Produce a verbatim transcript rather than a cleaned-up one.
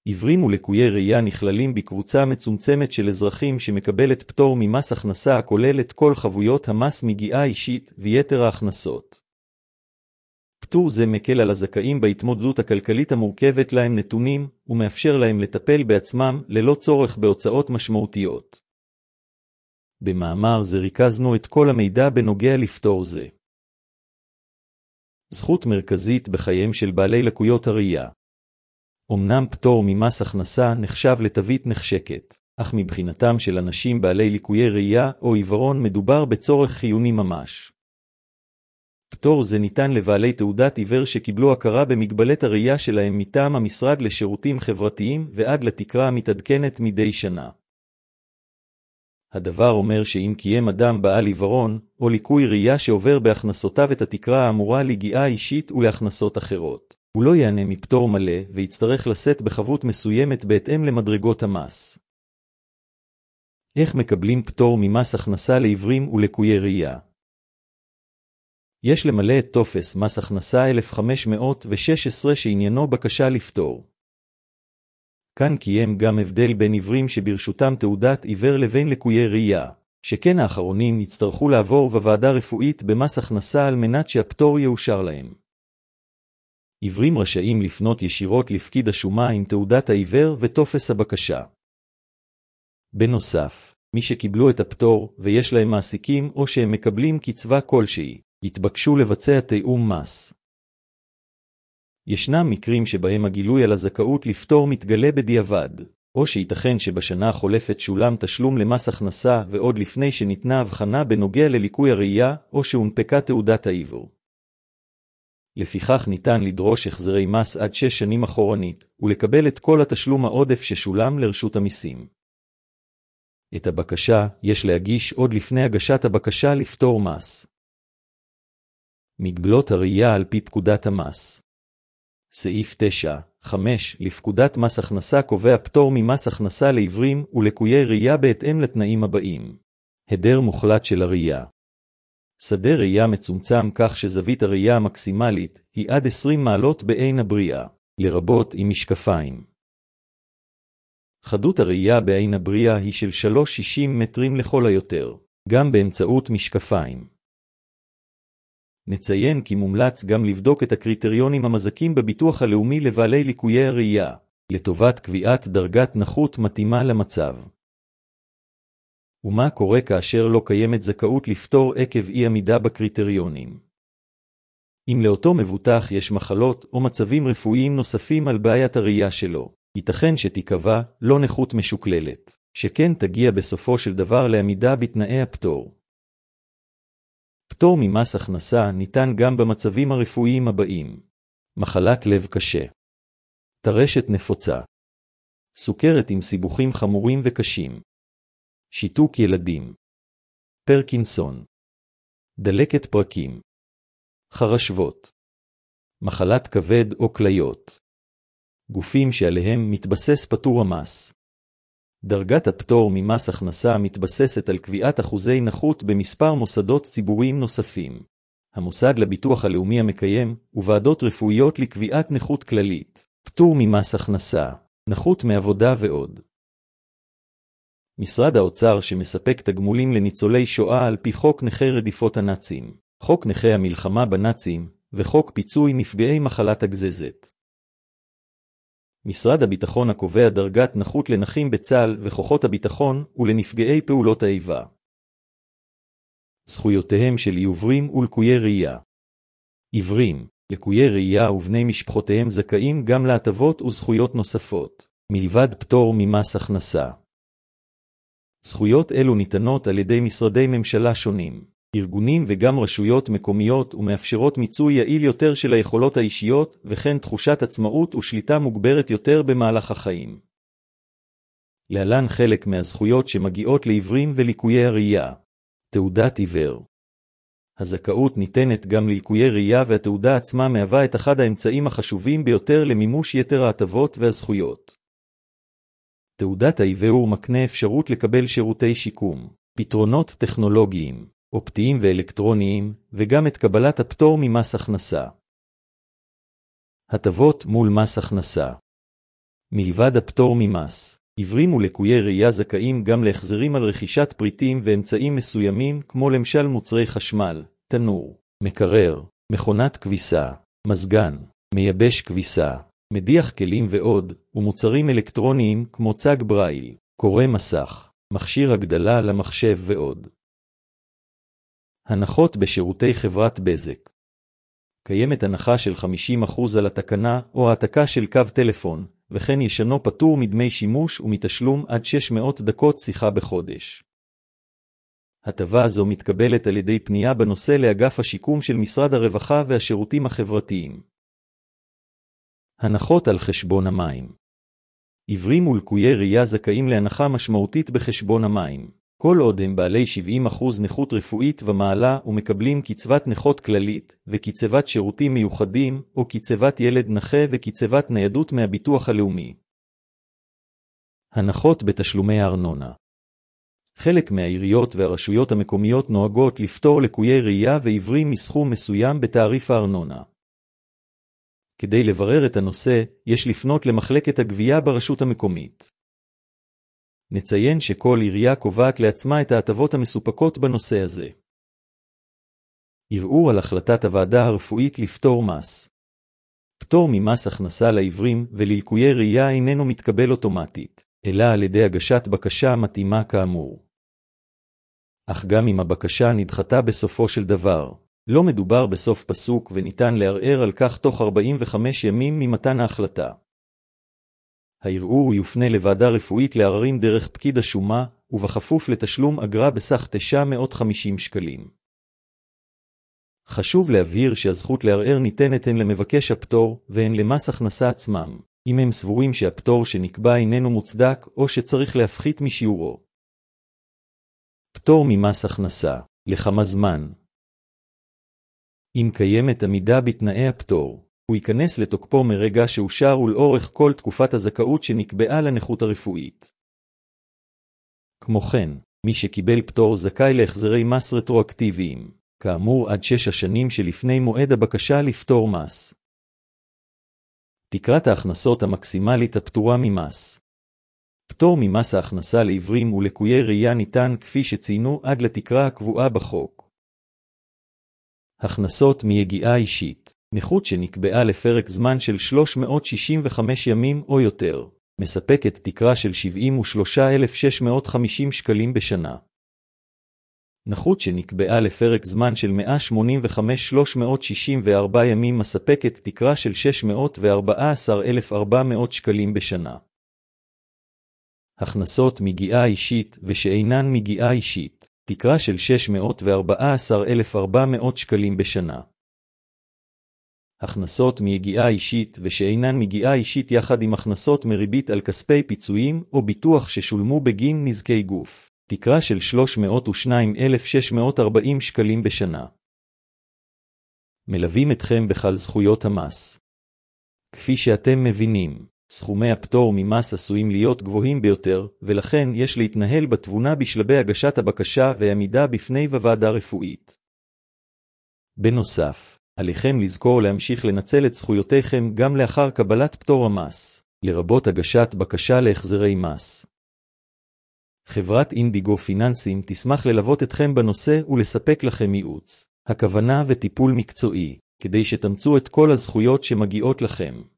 עיוורים ולקויי ראייה נכללים בקבוצה מצומצמת של אזרחים שמקבלת פטור ממס הכנסה הכולל את כל חבויות המס מגיעה אישית ויתר ההכנסות. פטור זה מקל על הזכאים בהתמודדות הכלכלית המורכבת להם נתונים, ומאפשר להם לטפל בעצמם ללא צורך בהוצאות משמעותיות. במאמר זה ריכזנו את כל המידע בנוגע לפטור זה. זכות מרכזית בחייהם של בעלי לקויות הראייה. אמנם פטור ממס הכנסה נחשב לתווית נחשקת, אך מבחינתם של אנשים בעלי ליקויי ראייה או עיוורון מדובר בצורך חיוני ממש. פטור זה ניתן לבעלי תעודת עיוור שקיבלו הכרה במגבלת הראייה שלהם מטעם המשרד לשירותים חברתיים ועד לתקרה המתעדכנת מדי שנה. הדבר אומר שאם קיים אדם בעל עיוורון או ליקוי ראייה שעובר בהכנסותיו את התקרה האמורה ליגיעה אישית ולהכנסות אחרות, הוא לא יענה מפטור מלא ויצטרך לשאת בחבות מסוימת בהתאם למדרגות המס. איך מקבלים פטור ממס הכנסה לעיוורים ולקויי ראייה? יש למלא את טופס מס הכנסה אלף חמש מאות ושש עשרה שעניינו בקשה לפטור. כאן קיים גם הבדל בין עיוורים שברשותם תעודת עיוור לבין לקויי ראייה, שכן האחרונים יצטרכו לעבור בוועדה רפואית במס הכנסה על מנת שהפטור יאושר להם. עיוורים רשאים לפנות ישירות לפקיד השומה עם תעודת העיוור וטופס הבקשה. בנוסף, מי שקיבלו את הפטור ויש להם מעסיקים או שהם מקבלים קצבה כלשהי, יתבקשו לבצע תיאום מס. ישנם מקרים שבהם הגילוי על הזכאות לפטור מתגלה בדיעבד, או שייתכן שבשנה החולפת שולם תשלום למס הכנסה ועוד לפני שניתנה הבחנה בנוגע לליקוי הראייה או שהונפקה תעודת העיוור. לפיכך ניתן לדרוש החזרי מס עד שש שנים אחורנית, ולקבל את כל התשלום העודף ששולם לרשות המיסים. את הבקשה יש להגיש עוד לפני הגשת הבקשה לפטור מס. מגבלות הראייה על פי פקודת המס. סעיף תשע חמש לפקודת מס הכנסה קובע פטור ממס הכנסה לעיוורים ולקויי ראייה בהתאם לתנאים הבאים. היעדר מוחלט של הראייה. שדה ראייה מצומצם כך שזווית הראייה המקסימלית היא עד עשרים מעלות בעין הבריאה, לרבות עם משקפיים. חדות הראייה בעין הבריאה היא של שלוש נקודה שישים מטרים לכל היותר, גם באמצעות משקפיים. נציין כי מומלץ גם לבדוק את הקריטריונים המזכים בביטוח הלאומי לבעלי ליקויי הראייה, לטובת קביעת דרגת נכות מתאימה למצב. ומה קורה כאשר לא קיימת זכאות לפטור עקב אי עמידה בקריטריונים? אם לאותו מבוטח יש מחלות או מצבים רפואיים נוספים על בעיית הראייה שלו, ייתכן שתיקבע לא נכות משוקללת, שכן תגיע בסופו של דבר לעמידה בתנאי הפטור. פטור ממס הכנסה ניתן גם במצבים הרפואיים הבאים: מחלת לב קשה, טרשת נפוצה, סוכרת עם סיבוכים חמורים וקשים, שיתוק ילדים, פרקינסון, דלקת פרקים, חרשבות, מחלת כבד או כליות, גופים שעליהם מתבסס פטור המס. דרגת הפטור ממס הכנסה מתבססת על קביעת אחוזי נכות במספר מוסדות ציבוריים נוספים, המוסד לביטוח הלאומי המקיים, וועדות רפואיות לקביעת נכות כללית, פטור ממס הכנסה, נכות מעבודה ועוד. משרד האוצר שמספק תגמולים לניצולי שואה על פי חוק נכי רדיפות הנאצים, חוק נכי המלחמה בנאצים, וחוק פיצוי נפגעי מחלת הגזזת. משרד הביטחון הקובע דרגת נכות לנכים בצה"ל וכוחות הביטחון ולנפגעי פעולות האיבה. זכויותיהם של עיוורים ולקויי ראייה. עיוורים, לקויי ראייה ובני משפחותיהם זכאים גם להטבות וזכויות נוספות, מלבד פטור ממס הכנסה. זכויות אלו ניתנות על ידי משרדי ממשלה שונים, ארגונים וגם רשויות מקומיות, ומאפשרות מיצוי יעיל יותר של היכולות האישיות וכן תחושת עצמאות ושליטה מוגברת יותר במהלך החיים. להלן חלק מהזכויות שמגיעות לעיוורים וליקויי הראייה. תעודת עיוור. הזכאות ניתנת גם לליקויי ראייה, והתעודה עצמה מהווה את אחד האמצעים החשובים ביותר למימוש יתר ההטבות והזכויות. תעודת העיוור מקנה אפשרות לקבל שירותי שיקום, פתרונות טכנולוגיים, אופטיים ואלקטרוניים, וגם את קבלת הפטור ממס הכנסה. הטבות מול מס הכנסה. מלבד הפטור ממס, עיוורים ולקויי ראייה זכאים גם להחזרים על רכישת פריטים ואמצעים מסוימים כמו למשל מוצרי חשמל, תנור, מקרר, מכונת כביסה, מזגן, מייבש כביסה, מדיח כלים ועוד, ומוצרים אלקטרוניים כמו צג ברייל, קורא מסך, מכשיר הגדלה למחשב ועוד. הנחות בשירותי חברת בזק. קיימת הנחה של חמישים אחוז על התקנה או העתקה של קו טלפון, וכן ישנו פטור מדמי שימוש ומתשלום עד שש מאות דקות שיחה בחודש. הטבה זו מתקבלת על ידי פנייה בנושא לאגף השיקום של משרד הרווחה והשירותים החברתיים. הנחות על חשבון המים. עיוורים ולקויי ראייה זכאים להנחה משמעותית בחשבון המים, כל עוד הם בעלי שבעים אחוז נכות רפואית ומעלה ומקבלים קצבת נכות כללית וקצבת שירותים מיוחדים או קצבת ילד נכה וקצבת ניידות מהביטוח הלאומי. הנחות בתשלומי הארנונה. חלק מהעיריות והרשויות המקומיות נוהגות לפטור לקויי ראייה ועיוורים מסכום מסוים בתעריף הארנונה. כדי לברר את הנושא, יש לפנות למחלקת הגבייה ברשות המקומית. נציין שכל עירייה קובעת לעצמה את ההטבות המסופקות בנושא הזה. ערעור על החלטת הוועדה הרפואית לפטור מס. פטור ממס הכנסה לעיוורים וללקויי ראייה איננו מתקבל אוטומטית, אלא על ידי הגשת בקשה מתאימה כאמור. אך גם אם הבקשה נדחתה בסופו של דבר, לא מדובר בסוף פסוק וניתן לערער על כך תוך ארבעים וחמישה ימים ממתן ההחלטה. הערעור יופנה לוועדה רפואית לערערים דרך פקיד השומה, ובכפוף לתשלום אגרה בסך תשע מאות וחמישים שקלים. חשוב להבהיר שהזכות לערער ניתנת הן למבקש הפטור והן למס הכנסה עצמם, אם הם סבורים שהפטור שנקבע איננו מוצדק או שצריך להפחית משיעורו. פטור ממס הכנסה, לכמה זמן. אם קיימת עמידה בתנאי הפטור, הוא ייכנס לתוקפו מרגע שאושר ולאורך כל תקופת הזכאות שנקבעה לנכות הרפואית. כמו כן, מי שקיבל פטור זכאי להחזרי מס רטרואקטיביים, כאמור עד שש השנים שלפני מועד הבקשה לפטור מס. תקרת ההכנסות המקסימלית הפטורה ממס. פטור ממס ההכנסה לעיוורים ולקויי ראייה ניתן כפי שציינו עד לתקרה הקבועה בחוק. הכנסות מיגיעה אישית. נכות שנקבעה לפרק זמן של שלוש מאות שישים וחמישה ימים או יותר, מספקת תקרה של שבעים ושלושה אלף שש מאות וחמישים שקלים בשנה. נכות שנקבעה לפרק זמן של מאה שמונים וחמישה אלף שלוש מאות שישים וארבעה ימים מספקת תקרה של שש מאות וארבעה עשר אלף ארבע מאות שקלים בשנה. הכנסות מגיעה אישית ושאינן מגיעה אישית, תקרה של שש מאות וארבעה עשר אלף ארבע מאות שקלים בשנה. הכנסות מיגיעה אישית ושאינן מגיעה אישית יחד עם הכנסות מריבית על כספי פיצויים או ביטוח ששולמו בגין נזקי גוף, תקרה של שלוש מאות ושתיים אלף שש מאות וארבעים שקלים בשנה. מלווים אתכם בכל זכויות המס. כפי שאתם מבינים, סכומי הפטור ממס עשויים להיות גבוהים ביותר, ולכן יש להתנהל בתבונה בשלבי הגשת הבקשה ועמידה בפני ועדה רפואית. בנוסף, עליכם לזכור להמשיך לנצל את זכויותיכם גם לאחר קבלת פטור המס, לרבות הגשת בקשה להחזרי מס. חברת אינדיגו פיננסים תשמח ללוות אתכם בנושא ולספק לכם ייעוץ, הכוונה וטיפול מקצועי, כדי שתמצו את כל הזכויות שמגיעות לכם.